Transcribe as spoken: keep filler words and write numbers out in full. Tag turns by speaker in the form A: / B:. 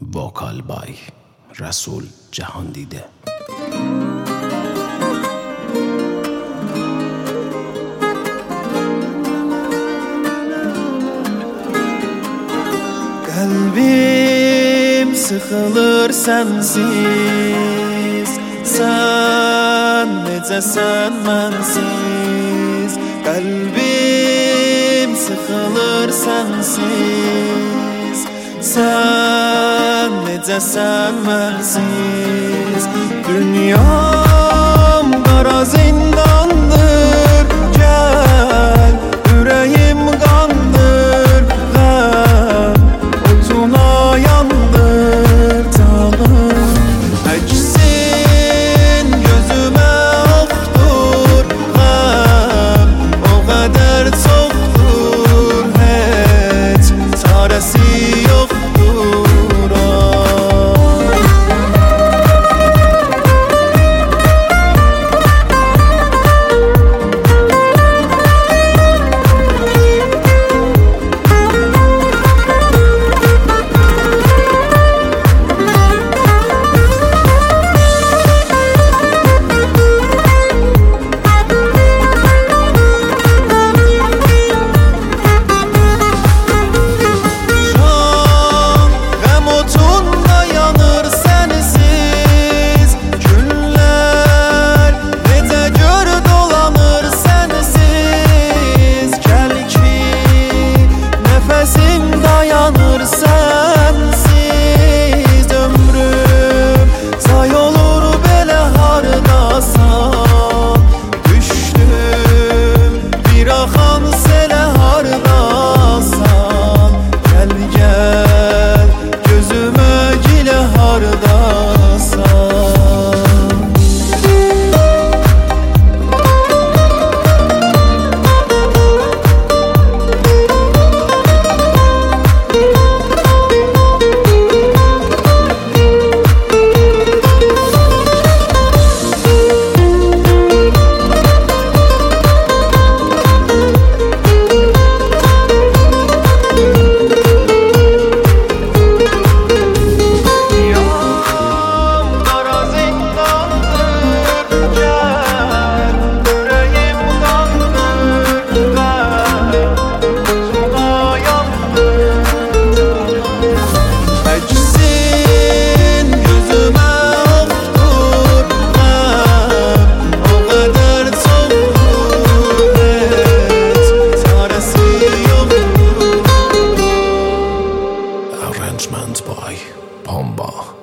A: وکال بای رسول جهان دیده.
B: Kalbim sıkılır sensiz, sen necəsən mənsiz. Kalbim sıkılır sensiz, sen necəsən mənsiz. Dünyam qara zindandır, gəl ürəyim qandır, qəm otuna yandır canım. Əksin gözümə oxdur qəm, o qədər çoxdur, heç çarəsi yoxdur ah.
A: Arrangement by Pomba.